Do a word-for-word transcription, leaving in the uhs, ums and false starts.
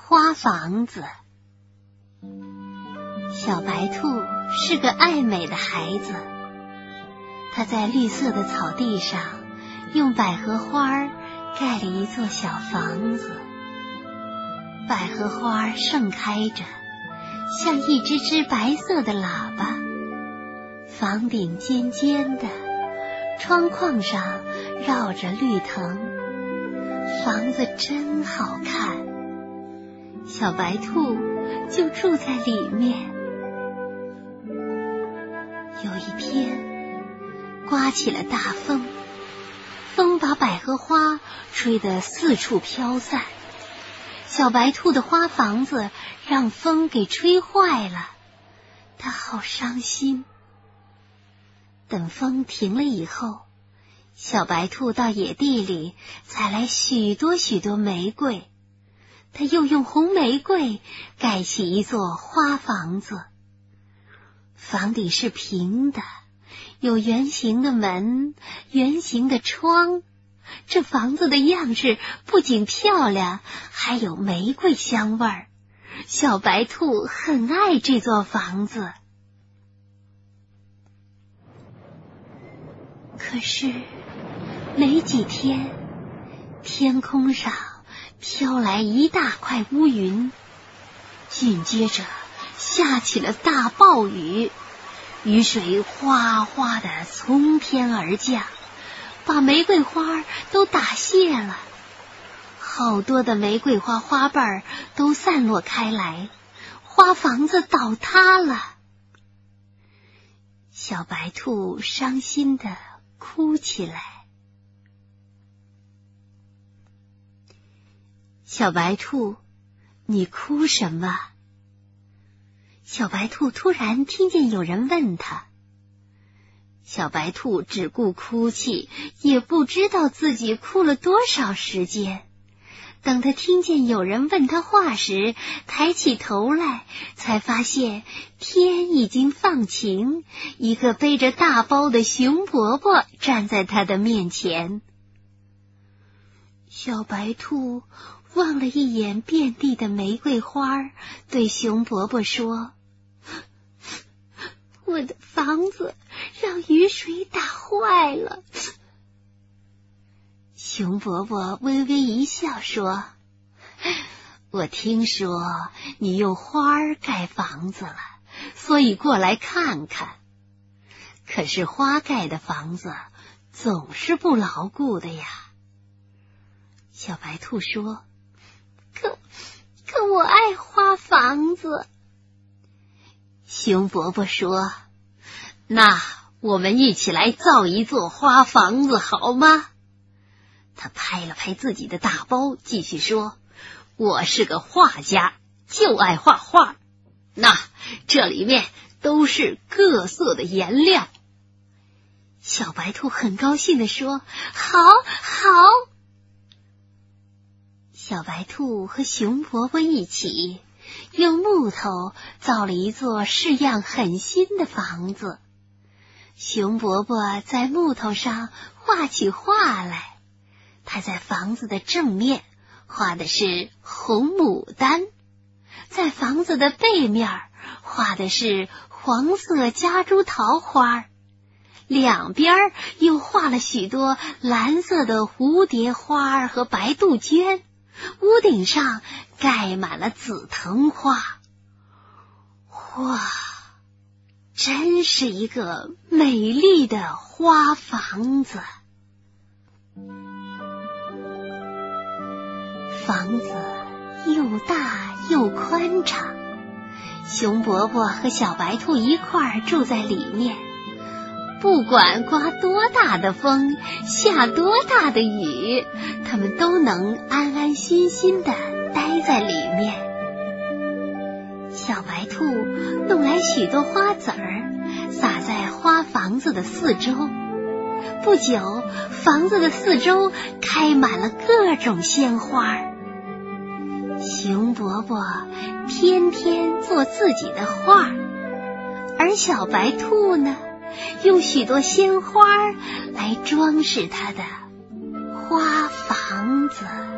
花房子。小白兔是个爱美的孩子，它在绿色的草地上用百合花盖了一座小房子。百合花盛开着，像一只只白色的喇叭，房顶尖尖的，窗框上绕着绿藤，房子真好看。小白兔就住在里面。有一天，刮起了大风，风把百合花吹得四处飘散。小白兔的花房子让风给吹坏了，它好伤心。等风停了以后，小白兔到野地里采来许多许多玫瑰，它又用红玫瑰盖起一座花房子。房顶是平的，有圆形的门，圆形的窗。这房子的样式不仅漂亮，还有玫瑰香味儿。小白兔很爱这座房子。可是没几天，天空上飘来一大块乌云，紧接着下起了大暴雨，雨水哗哗地从天而降，把玫瑰花都打谢了。好多的玫瑰花花瓣都散落开来，花房子倒塌了。小白兔伤心地哭起来。小白兔，你哭什么？小白兔突然听见有人问他。小白兔只顾哭泣，也不知道自己哭了多少时间。等他听见有人问他话时，抬起头来，才发现天已经放晴，一个背着大包的熊伯伯站在他的面前。小白兔望了一眼遍地的玫瑰花，对熊伯伯说：我的房子让雨水打坏了。熊伯伯微微一笑说：我听说你用花儿盖房子了，所以过来看看。可是花盖的房子总是不牢固的呀。小白兔说：可可我爱花房子。熊伯伯说：那我们一起来造一座花房子好吗？他拍了拍自己的大包，继续说：我是个画家，就爱画画。那这里面都是各色的颜料。小白兔很高兴地说：好好。小白兔和熊伯伯一起用木头造了一座式样很新的房子。熊伯伯在木头上画起画来，他在房子的正面画的是红牡丹，在房子的背面画的是黄色夹竹桃花，两边又画了许多蓝色的蝴蝶花和白杜鹃，屋顶上盖满了紫藤花。哇，真是一个美丽的花房子。房子又大又宽敞，熊伯伯和小白兔一块儿住在里面。不管刮多大的风，下多大的雨，他们都能安安心心地待在里面。小白兔弄来许多花籽儿，撒在花房子的四周。不久，房子的四周开满了各种鲜花。熊伯伯天天做自己的画，而小白兔呢，用许多鲜花来装饰它的花房子。